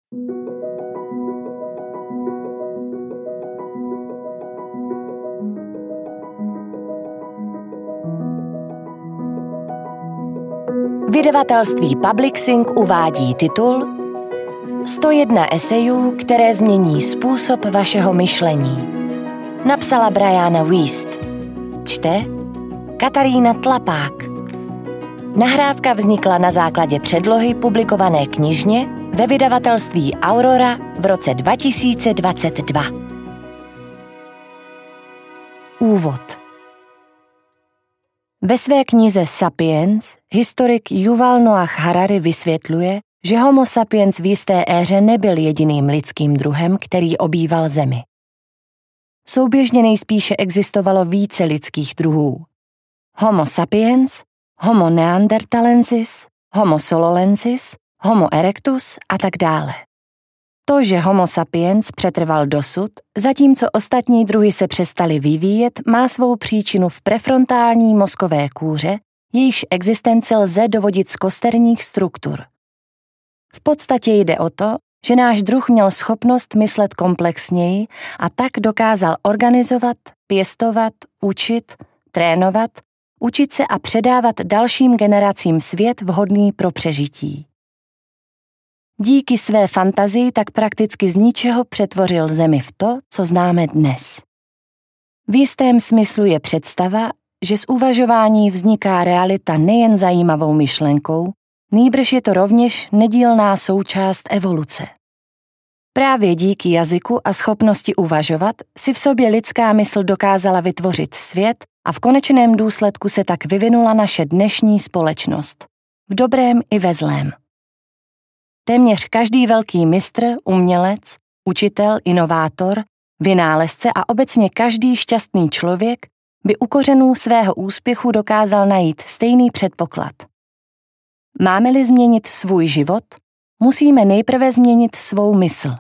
Vydavatelství Publixing uvádí titul 101 esejů, které změní způsob vašeho myšlení. Napsala Brianna Wiest. Čte Katarína Tlapák. Nahrávka vznikla na základě předlohy publikované knižně ve vydavatelství Aurora v roce 2022. Úvod. Ve své knize Sapiens historik Yuval Noah Harari vysvětluje, že Homo sapiens v jisté éře nebyl jediným lidským druhem, který obýval Zemi. Souběžně nejspíše existovalo více lidských druhů. Homo sapiens, Homo neanderthalensis, Homo sololensis, Homo erectus a tak dále. To, že Homo sapiens přetrval dosud, zatímco ostatní druhy se přestaly vyvíjet, má svou příčinu v prefrontální mozkové kůře, jejichž existenci lze dovodit z kosterních struktur. V podstatě jde o to, že náš druh měl schopnost myslet komplexněji a tak dokázal organizovat, pěstovat, učit, trénovat, učit se a předávat dalším generacím svět vhodný pro přežití. Díky své fantazii tak prakticky z ničeho přetvořil Zemi v to, co známe dnes. V jistém smyslu je představa, že z uvažování vzniká realita nejen zajímavou myšlenkou, nýbrž je to rovněž nedílná součást evoluce. Právě díky jazyku a schopnosti uvažovat si v sobě lidská mysl dokázala vytvořit svět a v konečném důsledku se tak vyvinula naše dnešní společnost. V dobrém i ve zlém. Téměř každý velký mistr, umělec, učitel, inovátor, vynálezce a obecně každý šťastný člověk by u kořenů svého úspěchu dokázal najít stejný předpoklad. Máme-li změnit svůj život, musíme nejprve změnit svou mysl.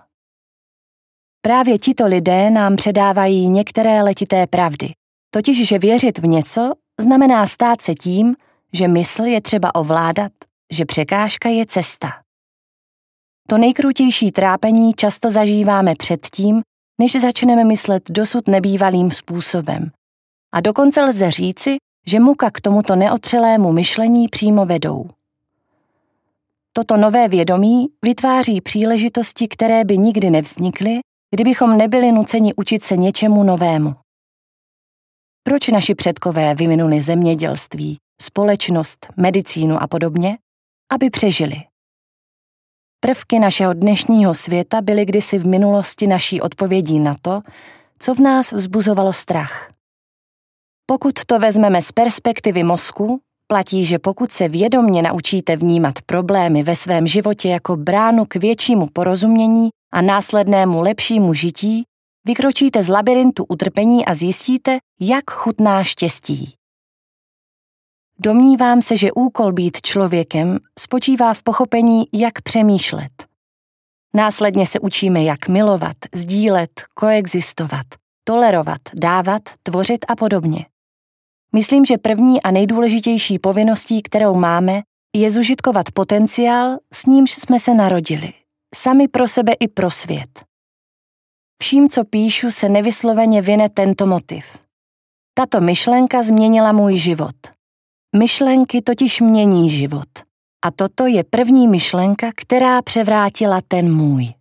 Právě tito lidé nám předávají některé letité pravdy, totiž že věřit v něco znamená stát se tím, že mysl je třeba ovládat, že překážka je cesta. To nejkrutější trápení často zažíváme předtím, než začneme myslet dosud nebývalým způsobem. A dokonce lze říci, že muka k tomuto neotřelému myšlení přímo vedou. Toto nové vědomí vytváří příležitosti, které by nikdy nevznikly, kdybychom nebyli nuceni učit se něčemu novému. Proč naši předkové vyvinuli zemědělství, společnost, medicínu a podobně? Aby přežili. Prvky našeho dnešního světa byly kdysi v minulosti naší odpovědí na to, co v nás vzbuzovalo strach. Pokud to vezmeme z perspektivy mozku, platí, že pokud se vědomně naučíte vnímat problémy ve svém životě jako bránu k většímu porozumění a následnému lepšímu žití, vykročíte z labyrintu utrpení a zjistíte, jak chutná štěstí. Domnívám se, že úkol být člověkem spočívá v pochopení, jak přemýšlet. Následně se učíme, jak milovat, sdílet, koexistovat, tolerovat, dávat, tvořit a podobně. Myslím, že první a nejdůležitější povinností, kterou máme, je zužitkovat potenciál, s nímž jsme se narodili, sami pro sebe i pro svět. Vším, co píšu, se nevysloveně vine tento motiv. Tato myšlenka změnila můj život. Myšlenky totiž mění život. A toto je první myšlenka, která převrátila ten můj.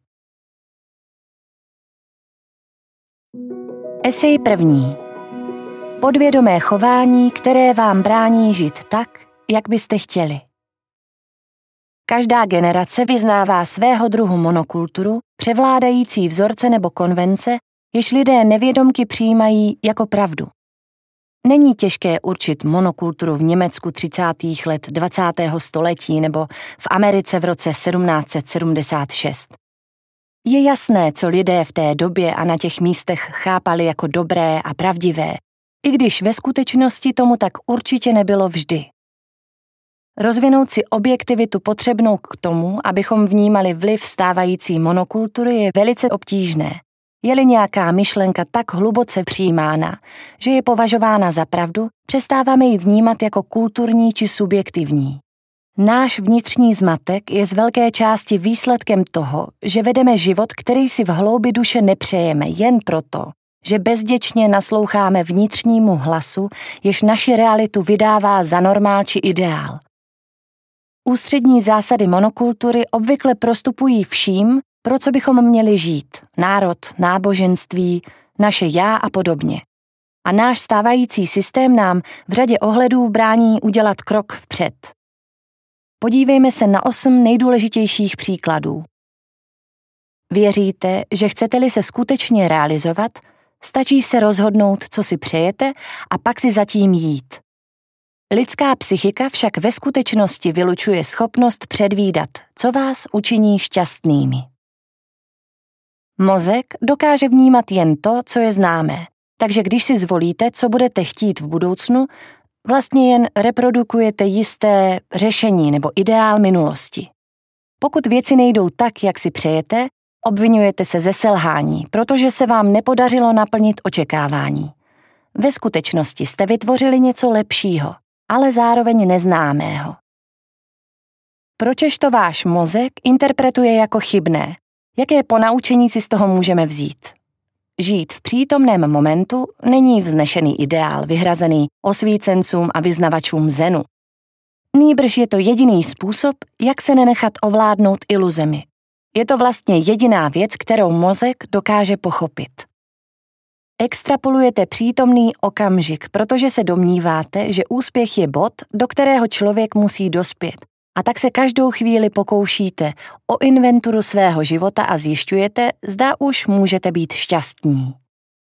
Esej první. Podvědomé chování, které vám brání žít tak, jak byste chtěli. Každá generace vyznává svého druhu monokulturu, převládající vzorce nebo konvence, jež lidé nevědomky přijímají jako pravdu. Není těžké určit monokulturu v Německu 30. let 20. století nebo v Americe v roce 1776. Je jasné, co lidé v té době a na těch místech chápali jako dobré a pravdivé, i když ve skutečnosti tomu tak určitě nebylo vždy. Rozvinout si objektivitu potřebnou k tomu, abychom vnímali vliv stávající monokultury, je velice obtížné. Je-li nějaká myšlenka tak hluboce přijímána, že je považována za pravdu, přestáváme ji vnímat jako kulturní či subjektivní. Náš vnitřní zmatek je z velké části výsledkem toho, že vedeme život, který si v hloubi duše nepřejeme jen proto, že bezděčně nasloucháme vnitřnímu hlasu, jež naši realitu vydává za normál či ideál. Ústřední zásady monokultury obvykle prostupují vším, pro co bychom měli žít, národ, náboženství, naše já a podobně. A náš stávající systém nám v řadě ohledů brání udělat krok vpřed. Podívejme se na 8 nejdůležitějších příkladů. Věříte, že chcete-li se skutečně realizovat, stačí se rozhodnout, co si přejete a pak si zatím jít. Lidská psychika však ve skutečnosti vylučuje schopnost předvídat, co vás učiní šťastnými. Mozek dokáže vnímat jen to, co je známé, takže když si zvolíte, co budete chtít v budoucnu, vlastně jen reprodukujete jisté řešení nebo ideál minulosti. Pokud věci nejdou tak, jak si přejete, obvinujete se ze selhání, protože se vám nepodařilo naplnit očekávání. Ve skutečnosti jste vytvořili něco lepšího, ale zároveň neznámého. Pročež to váš mozek interpretuje jako chybné? Jaké ponaučení si z toho můžeme vzít? Žít v přítomném momentu není vznešený ideál vyhrazený osvícencům a vyznavačům zenu. Nýbrž je to jediný způsob, jak se nenechat ovládnout iluzemi. Je to vlastně jediná věc, kterou mozek dokáže pochopit. Extrapolujete přítomný okamžik, protože se domníváte, že úspěch je bod, do kterého člověk musí dospět. A tak se každou chvíli pokoušíte o inventuru svého života a zjišťujete, zda už můžete být šťastní.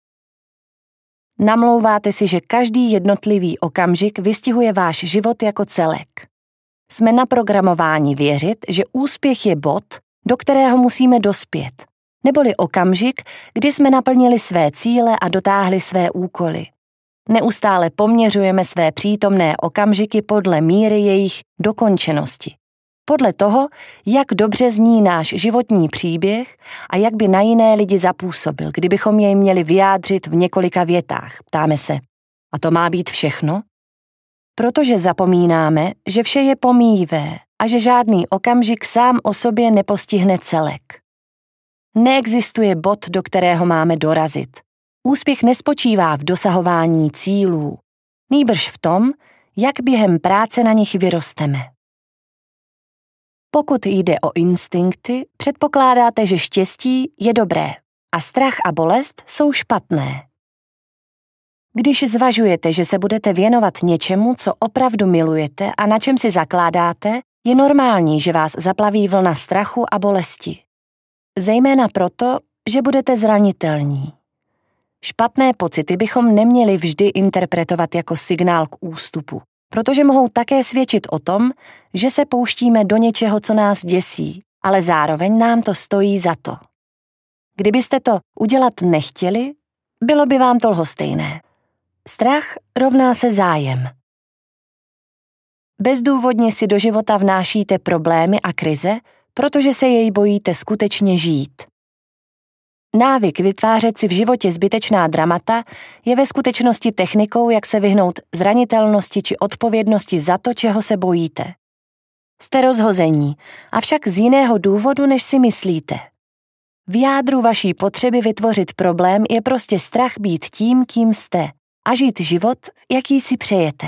Namlouváte si, že každý jednotlivý okamžik vystihuje váš život jako celek. Jsme naprogramováni věřit, že úspěch je bod, do kterého musíme dospět, neboli okamžik, kdy jsme naplnili své cíle a dotáhli své úkoly. Neustále poměřujeme své přítomné okamžiky podle míry jejich dokončenosti. Podle toho, jak dobře zní náš životní příběh a jak by na jiné lidi zapůsobil, kdybychom jej měli vyjádřit v několika větách. Ptáme se, a to má být všechno? Protože zapomínáme, že vše je pomíjivé a že žádný okamžik sám o sobě nepostihne celek. Neexistuje bod, do kterého máme dorazit. Úspěch nespočívá v dosahování cílů, nýbrž v tom, jak během práce na nich vyrosteme. Pokud jde o instinkty, předpokládáte, že štěstí je dobré a strach a bolest jsou špatné. Když zvažujete, že se budete věnovat něčemu, co opravdu milujete a na čem si zakládáte, je normální, že vás zaplaví vlna strachu a bolesti. Zejména proto, že budete zranitelní. Špatné pocity bychom neměli vždy interpretovat jako signál k ústupu, protože mohou také svědčit o tom, že se pouštíme do něčeho, co nás děsí, ale zároveň nám to stojí za to. Kdybyste to udělat nechtěli, bylo by vám to lhostejné. Strach rovná se zájem. Bezdůvodně si do života vnášíte problémy a krize, protože se jej bojíte skutečně žít. Návyk vytvářet si v životě zbytečná dramata je ve skutečnosti technikou, jak se vyhnout zranitelnosti či odpovědnosti za to, čeho se bojíte. Jste rozhození, avšak z jiného důvodu, než si myslíte. V jádru vaší potřeby vytvořit problém je prostě strach být tím, kým jste a žít život, jaký si přejete.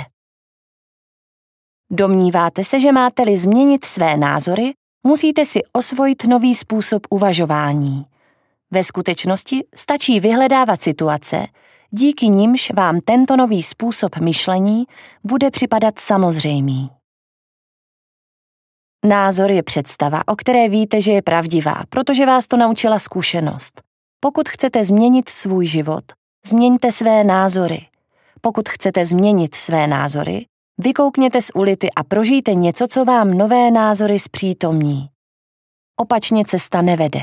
Domníváte se, že máte-li změnit své názory, musíte si osvojit nový způsob uvažování. Ve skutečnosti stačí vyhledávat situace, díky nimž vám tento nový způsob myšlení bude připadat samozřejmý. Názor je představa, o které víte, že je pravdivá, protože vás to naučila zkušenost. Pokud chcete změnit svůj život, změňte své názory. Pokud chcete změnit své názory, vykoukněte z ulici a prožijte něco, co vám nové názory zpřítomní. Opačně cesta nevede.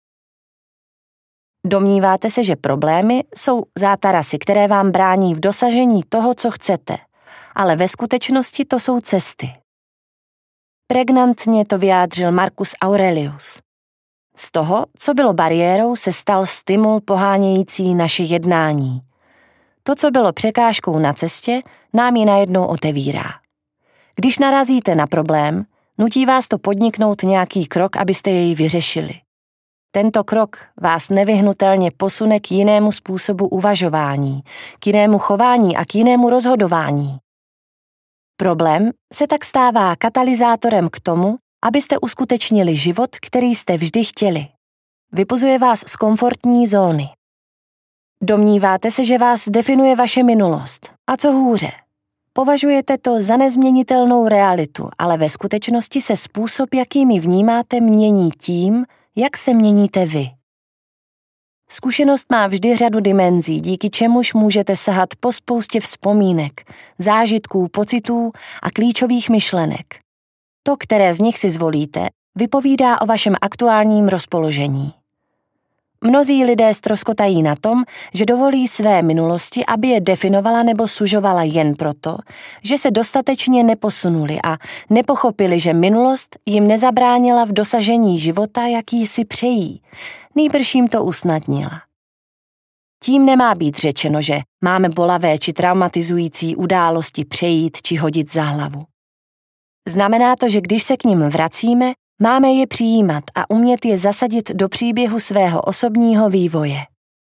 Domníváte se, že problémy jsou zátarasy, které vám brání v dosažení toho, co chcete, ale ve skutečnosti to jsou cesty. Pregnantně to vyjádřil Marcus Aurelius. Z toho, co bylo bariérou, se stal stimul pohánějící naše jednání. To, co bylo překážkou na cestě, nám ji najednou otevírá. Když narazíte na problém, Nutí vás to podniknout nějaký krok, abyste jej vyřešili. Tento krok vás nevyhnutelně posune k jinému způsobu uvažování, k jinému chování a k jinému rozhodování. Problém se tak stává katalyzátorem k tomu, abyste uskutečnili život, který jste vždy chtěli. Vypuzuje vás z komfortní zóny. Domníváte se, že vás definuje vaše minulost. A co hůře? Považujete to za nezměnitelnou realitu, ale ve skutečnosti se způsob, jakým ji vnímáte, mění tím, jak se měníte vy. Zkušenost má vždy řadu dimenzí, díky čemuž můžete sahat po spoustě vzpomínek, zážitků, pocitů a klíčových myšlenek. To, které z nich si zvolíte, vypovídá o vašem aktuálním rozpoložení. Mnozí lidé ztroskotají na tom, že dovolí své minulosti, aby je definovala nebo sužovala jen proto, že se dostatečně neposunuli a nepochopili, že minulost jim nezabránila v dosažení života, jaký si přejí, nýbrž jim to usnadnila. Tím nemá být řečeno, že máme bolavé či traumatizující události přejít či hodit za hlavu. Znamená to, že když se k nim vracíme, máme je přijímat a umět je zasadit do příběhu svého osobního vývoje.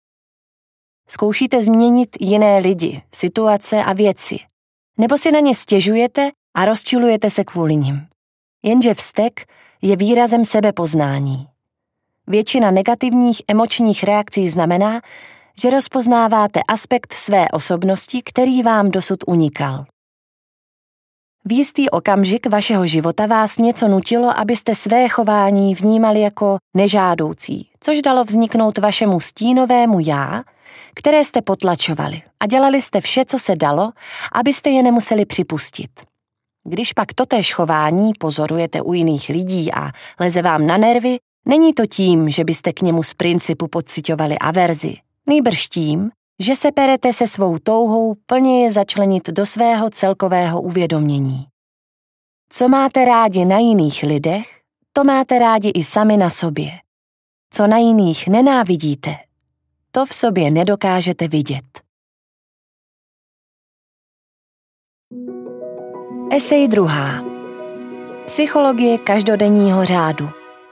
Zkoušíte změnit jiné lidi, situace a věci, nebo si na ně stěžujete a rozčilujete se kvůli nim. Jenže vztek je výrazem sebepoznání. Většina negativních emočních reakcí znamená, že rozpoznáváte aspekt své osobnosti, který vám dosud unikal. V jistý okamžik vašeho života vás něco nutilo, abyste své chování vnímali jako nežádoucí, což dalo vzniknout vašemu stínovému já, které jste potlačovali a dělali jste vše, co se dalo, abyste je nemuseli připustit. Když pak totéž chování pozorujete u jiných lidí a leze vám na nervy, není to tím, že byste k němu z principu pociťovali averzi, nýbrž tím, že se perete se svou touhou plně je začlenit do svého celkového uvědomění. Co máte rádi na jiných lidech, to máte rádi i sami na sobě. Co na jiných nenávidíte, to v sobě nedokážete vidět. Esej 2. Psychologie každodenního řádu.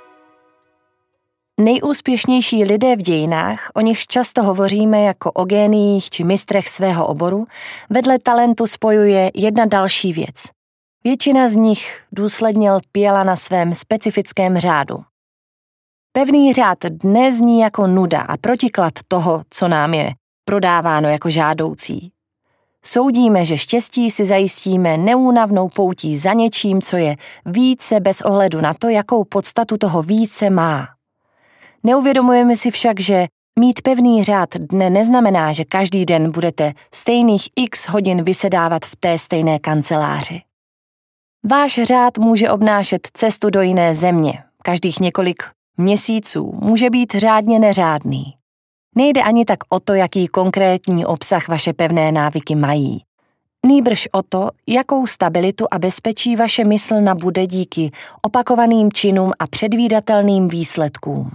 Nejúspěšnější lidé v dějinách, o nichž často hovoříme jako o géniích či mistrech svého oboru, vedle talentu spojuje jedna další věc. Většina z nich důsledně lpěla na svém specifickém řádu. Pevný řád dnes zní jako nuda a protiklad toho, co nám je prodáváno jako žádoucí. Soudíme, že štěstí si zajistíme neúnavnou poutí za něčím, co je více bez ohledu na to, jakou podstatu toho více má. Neuvědomujeme si však, že mít pevný řád dne neznamená, že každý den budete stejných x hodin vysedávat v té stejné kanceláři. Váš řád může obnášet cestu do jiné země. Každých několik měsíců může být řádně neřádný. Nejde ani tak o to, jaký konkrétní obsah vaše pevné návyky mají. Nýbrž o to, jakou stabilitu a bezpečí vaše mysl nabude díky opakovaným činům a předvídatelným výsledkům.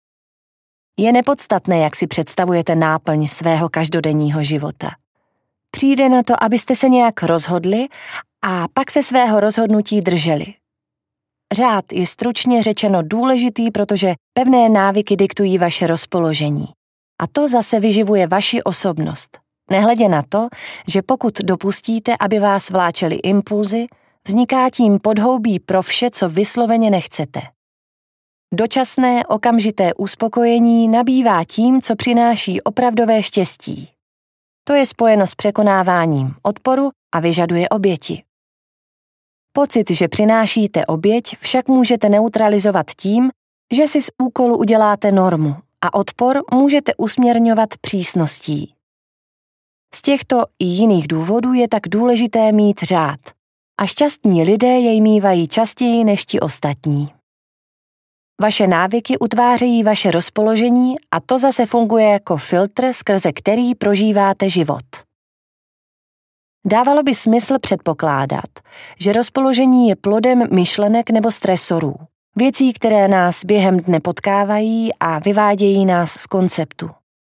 Je nepodstatné, jak si představujete náplň svého každodenního života. Přijde na to, abyste se nějak rozhodli a pak se svého rozhodnutí drželi. Řád je stručně řečeno důležitý, protože pevné návyky diktují vaše rozpoložení. A to zase vyživuje vaši osobnost. Nehledě na to, že pokud dopustíte, aby vás vláčely impulzy, vzniká tím podhoubí pro vše, co vysloveně nechcete. Dočasné okamžité uspokojení nabývá tím, co přináší opravdové štěstí. To je spojeno s překonáváním odporu a vyžaduje oběti. Pocit, že přinášíte oběť, však můžete neutralizovat tím, že si z úkolu uděláte normu a odpor můžete usměrňovat přísností. Z těchto i jiných důvodů je tak důležité mít řád a šťastní lidé jej mívají častěji než ti ostatní. Vaše návyky utvářejí vaše rozpoložení a to zase funguje jako filtr, skrze který prožíváte život. Dávalo by smysl předpokládat, že rozpoložení je plodem myšlenek nebo stresorů, věcí, které nás během dne potkávají a vyvádějí nás z konceptu.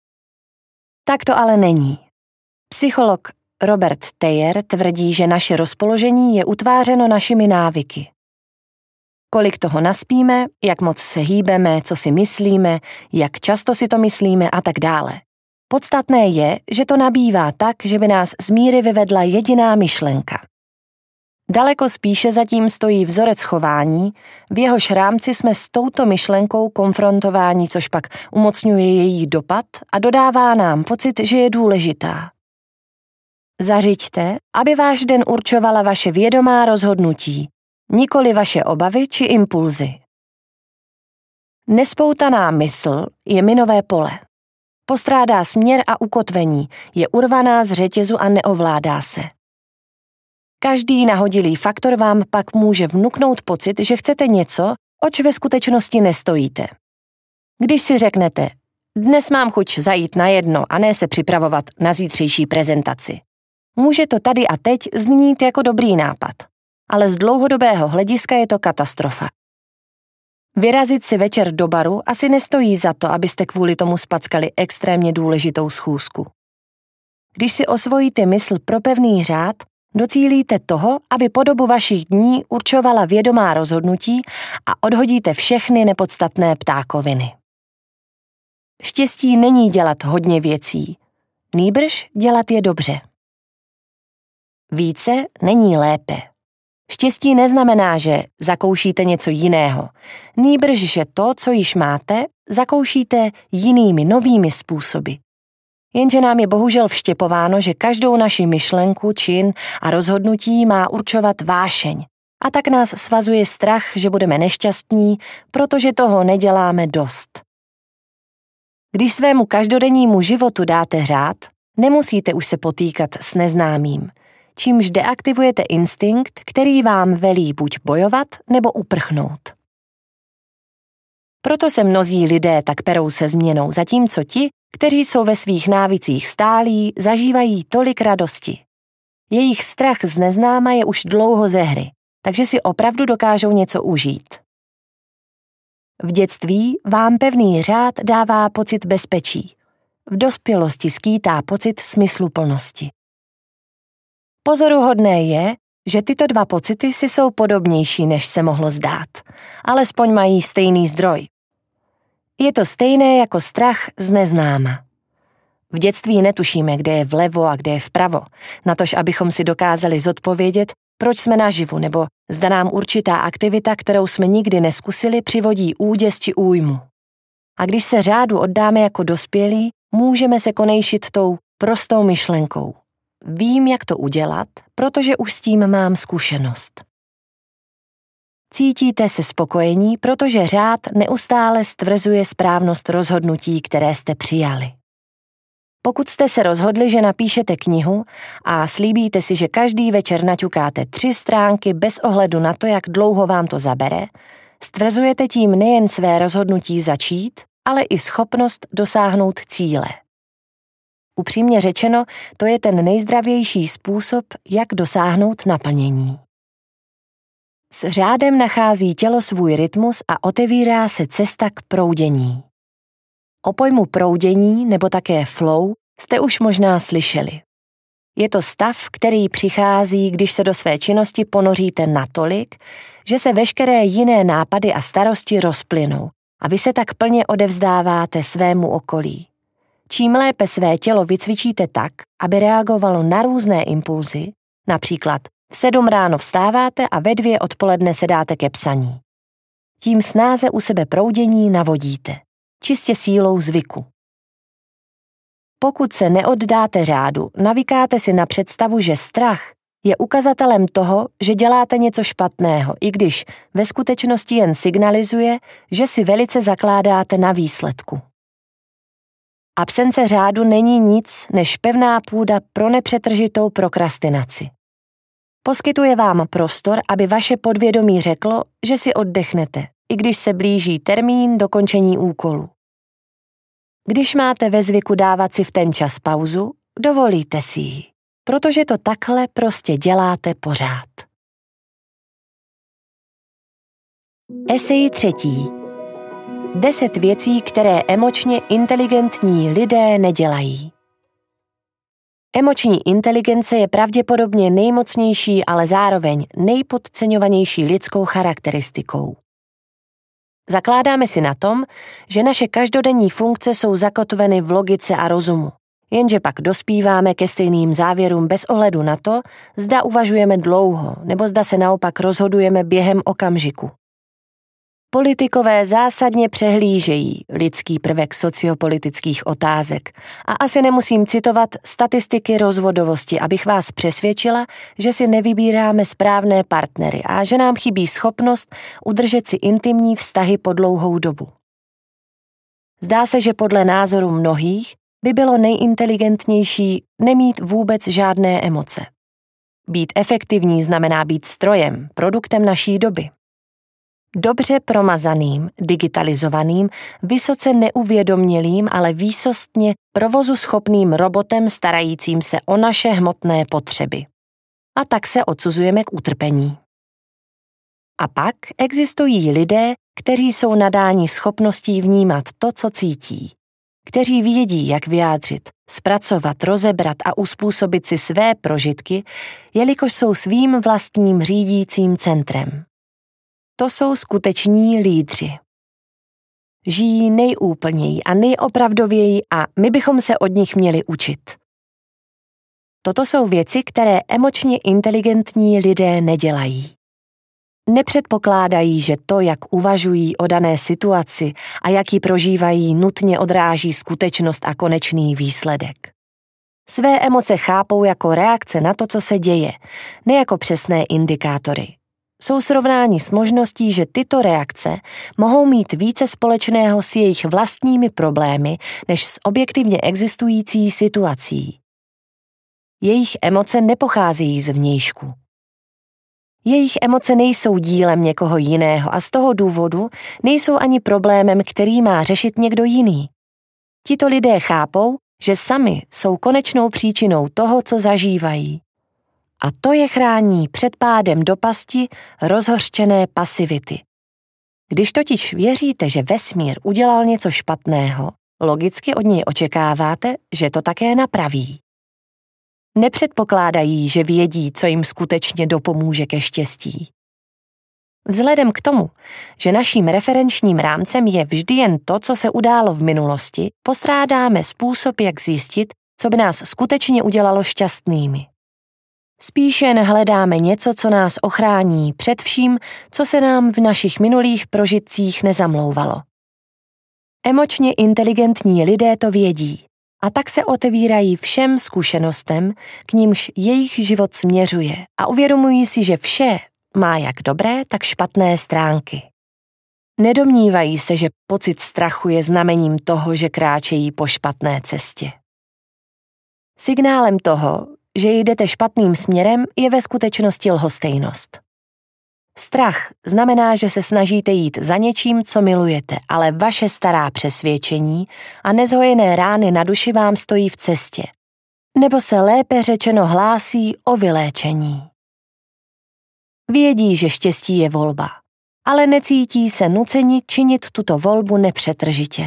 Tak to ale není. Psycholog Robert Thayer tvrdí, že naše rozpoložení je utvářeno našimi návyky. kolik toho naspíme, jak moc se hýbeme, co si myslíme, jak často si to myslíme a tak dále. Podstatné je, že to nabývá tak, že by nás z míry vyvedla jediná myšlenka. Daleko spíše zatím stojí vzorec chování, v jehož rámci jsme s touto myšlenkou konfrontováni, což pak umocňuje její dopad a dodává nám pocit, že je důležitá. Zařiďte, aby váš den určovala vaše vědomá rozhodnutí, nikoli vaše obavy či impulzy. Nespoutaná mysl je minové pole. Postrádá směr a ukotvení, je urvaná z řetězu a neovládá se. Každý nahodilý faktor vám pak může vnuknout pocit, že chcete něco, oč ve skutečnosti nestojíte. Když si řeknete, dnes mám chuť zajít na jedno a ne se připravovat na zítřejší prezentaci. Může to tady a teď znít jako dobrý nápad, ale z dlouhodobého hlediska je to katastrofa. Vyrazit si večer do baru asi nestojí za to, abyste kvůli tomu spackali extrémně důležitou schůzku. Když si osvojíte mysl pro pevný řád, docílíte toho, aby po dobu vašich dní určovala vědomá rozhodnutí a odhodíte všechny nepodstatné ptákoviny. Štěstí není dělat hodně věcí, nýbrž dělat je dobře. Více není lépe. Štěstí neznamená, že zakoušíte něco jiného, nýbrž, že to, co již máte, zakoušíte jinými novými způsoby. Jenže nám je bohužel vštěpováno, že každou naši myšlenku, čin a rozhodnutí má určovat vášeň. A tak nás svazuje strach, že budeme nešťastní, protože toho neděláme dost. Když svému každodennímu životu dáte řád, nemusíte už se potýkat s neznámým, čímž deaktivujete instinkt, který vám velí buď bojovat, nebo uprchnout. Proto se mnozí lidé tak perou se změnou, zatímco ti, kteří jsou ve svých návicích stálí, zažívají tolik radosti. Jejich strach z neznáma je už dlouho ze hry, takže si opravdu dokážou něco užít. V dětství vám pevný řád dává pocit bezpečí. V dospělosti skýtá pocit smysluplnosti. Pozoruhodné je, že tyto dva pocity si jsou podobnější, než se mohlo zdát, alespoň mají stejný zdroj. Je to stejné jako strach z neznáma. V dětství netušíme, kde je vlevo a kde je vpravo, natož abychom si dokázali zodpovědět, proč jsme naživu, nebo zda nám určitá aktivita, kterou jsme nikdy neskusili, přivodí úděs či újmu. A když se řádu oddáme jako dospělí, můžeme se konejšit tou prostou myšlenkou. Vím, jak to udělat, protože už s tím mám zkušenost. Cítíte se spokojení, protože řád neustále stvrzuje správnost rozhodnutí, které jste přijali. Pokud jste se rozhodli, že napíšete knihu a slíbíte si, že každý večer naťukáte 3 stránky bez ohledu na to, jak dlouho vám to zabere, stvrzujete tím nejen své rozhodnutí začít, ale i schopnost dosáhnout cíle. Upřímně řečeno, to je ten nejzdravější způsob, jak dosáhnout naplnění. S řádem nachází tělo svůj rytmus a otevírá se cesta k proudění. O pojmu proudění nebo také flow jste už možná slyšeli. Je to stav, který přichází, když se do své činnosti ponoříte natolik, že se veškeré jiné nápady a starosti rozplynou a vy se tak plně odevzdáváte svému okolí. Čím lépe své tělo vycvičíte tak, aby reagovalo na různé impulzy, například v 7 ráno vstáváte a ve 2 odpoledne se dáte ke psaní. Tím snáze u sebe proudění navodíte, čistě sílou zvyku. Pokud se neoddáte řádu, navykáte si na představu, že strach je ukazatelem toho, že děláte něco špatného, i když ve skutečnosti jen signalizuje, že si velice zakládáte na výsledku. Absence řádu není nic než pevná půda pro nepřetržitou prokrastinaci. Poskytuje vám prostor, aby vaše podvědomí řeklo, že si oddechnete, i když se blíží termín dokončení úkolu. Když máte ve zvyku dávat si v ten čas pauzu, dovolíte si ji, protože to takhle prostě děláte pořád. Esej 3. 10 věcí, které emočně inteligentní lidé nedělají. Emoční inteligence je pravděpodobně nejmocnější, ale zároveň nejpodceňovanější lidskou charakteristikou. Zakládáme si na tom, že naše každodenní funkce jsou zakotveny v logice a rozumu, jenže pak dospíváme ke stejným závěrům bez ohledu na to, zda uvažujeme dlouho, nebo zda se naopak rozhodujeme během okamžiku. Politikové zásadně přehlížejí lidský prvek sociopolitických otázek a asi nemusím citovat statistiky rozvodovosti, abych vás přesvědčila, že si nevybíráme správné partnery a že nám chybí schopnost udržet si intimní vztahy po dlouhou dobu. Zdá se, že podle názoru mnohých by bylo nejinteligentnější nemít vůbec žádné emoce. Být efektivní znamená být strojem, produktem naší doby. Dobře promazaným, digitalizovaným, vysoce neuvědomělým, ale výsostně provozu schopným robotem starajícím se o naše hmotné potřeby. A tak se odsuzujeme k utrpení. A pak existují lidé, kteří jsou nadáni schopností vnímat to, co cítí. Kteří vědí, jak vyjádřit, zpracovat, rozebrat a uspůsobit si své prožitky, jelikož jsou svým vlastním řídícím centrem. To jsou skuteční lídři. Žijí nejúplněji a nejopravdověji a my bychom se od nich měli učit. Toto jsou věci, které emočně inteligentní lidé nedělají. Nepředpokládají, že to, jak uvažují o dané situaci a jak ji prožívají, nutně odráží skutečnost a konečný výsledek. Své emoce chápou jako reakce na to, co se děje, ne jako přesné indikátory. Jsou srovnáni s možností, že tyto reakce mohou mít více společného s jejich vlastními problémy, než s objektivně existující situací. Jejich emoce nepocházejí z vnějšku. Jejich emoce nejsou dílem někoho jiného a z toho důvodu nejsou ani problémem, který má řešit někdo jiný. Tito lidé chápou, že sami jsou konečnou příčinou toho, co zažívají. A to je chrání před pádem do pasti rozhořčené pasivity. Když totiž věříte, že vesmír udělal něco špatného, logicky od něj očekáváte, že to také napraví. Nepředpokládají, že vědí, co jim skutečně dopomůže ke štěstí. Vzhledem k tomu, že naším referenčním rámcem je vždy jen to, co se událo v minulosti, postrádáme způsob, jak zjistit, co by nás skutečně udělalo šťastnými. Spíše jen hledáme něco, co nás ochrání před vším, co se nám v našich minulých prožitcích nezamlouvalo. Emočně inteligentní lidé to vědí a tak se otevírají všem zkušenostem, k nímž jejich život směřuje a uvědomují si, že vše má jak dobré, tak špatné stránky. Nedomnívají se, že pocit strachu je znamením toho, že kráčejí po špatné cestě. Signálem toho, že jdete špatným směrem, je ve skutečnosti lhostejnost. Strach znamená, že se snažíte jít za něčím, co milujete, ale vaše stará přesvědčení a nezhojené rány na duši vám stojí v cestě, nebo se lépe řečeno hlásí o vyléčení. Vědí, že štěstí je volba, ale necítí se nuceni činit tuto volbu nepřetržitě.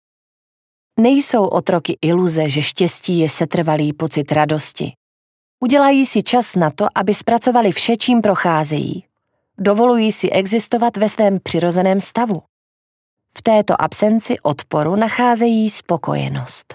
Nejsou otroky iluze, že štěstí je setrvalý pocit radosti. Udělají si čas na to, aby zpracovali vše, čím procházejí. Dovolují si existovat ve svém přirozeném stavu. V této absenci odporu nacházejí spokojenost.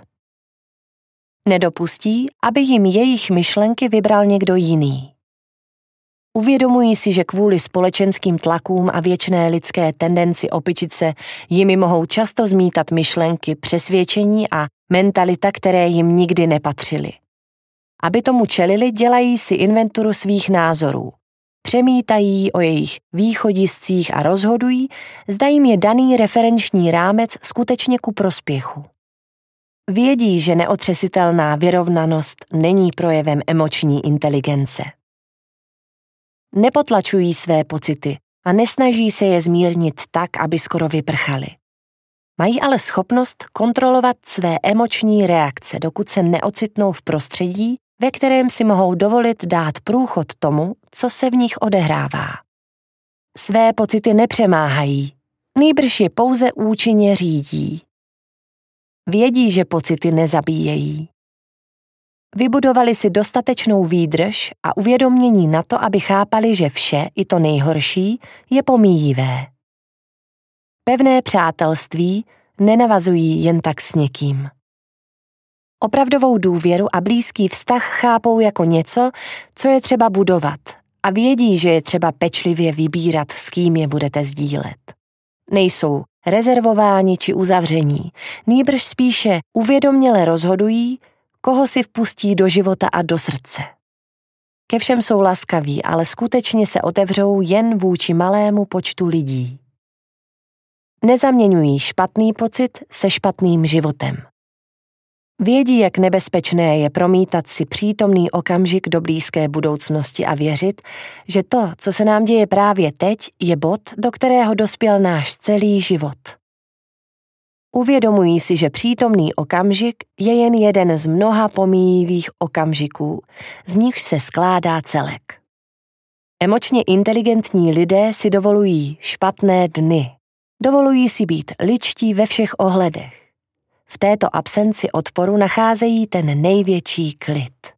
Nedopustí, aby jim jejich myšlenky vybral někdo jiný. Uvědomují si, že kvůli společenským tlakům a věčné lidské tendenci opičit se jimi mohou často zmítat myšlenky, přesvědčení a mentalita, které jim nikdy nepatřily. Aby tomu čelili, dělají si inventuru svých názorů. Přemítají o jejich východiscích a rozhodují, zda jim je daný referenční rámec skutečně ku prospěchu. Vědí, že neotřesitelná vyrovnanost není projevem emoční inteligence. Nepotlačují své pocity a nesnaží se je zmírnit tak, aby skoro vyprchaly. Mají ale schopnost kontrolovat své emoční reakce, dokud se neocitnou v prostředí, ve kterém si mohou dovolit dát průchod tomu, co se v nich odehrává. Své pocity nepřemáhají, nýbrž je pouze účinně řídí. Vědí, že pocity nezabíjejí. Vybudovali si dostatečnou výdrž a uvědomění na to, aby chápali, že vše, i to nejhorší, je pomíjivé. Pevné přátelství nenavazují jen tak s někým. Opravdovou důvěru a blízký vztah chápou jako něco, co je třeba budovat a vědí, že je třeba pečlivě vybírat, s kým je budete sdílet. Nejsou rezervováni či uzavření, nýbrž spíše uvědoměle rozhodují, koho si vpustí do života a do srdce. Ke všem jsou laskaví, ale skutečně se otevřou jen vůči malému počtu lidí. Nezaměňují špatný pocit se špatným životem. Vědí, jak nebezpečné je promítat si přítomný okamžik do blízké budoucnosti a věřit, že to, co se nám děje právě teď, je bod, do kterého dospěl náš celý život. Uvědomují si, že přítomný okamžik je jen jeden z mnoha pomíjivých okamžiků, z nichž se skládá celek. Emočně inteligentní lidé si dovolují špatné dny. Dovolují si být lidští ve všech ohledech. V této absenci odporu nacházejí ten největší klid.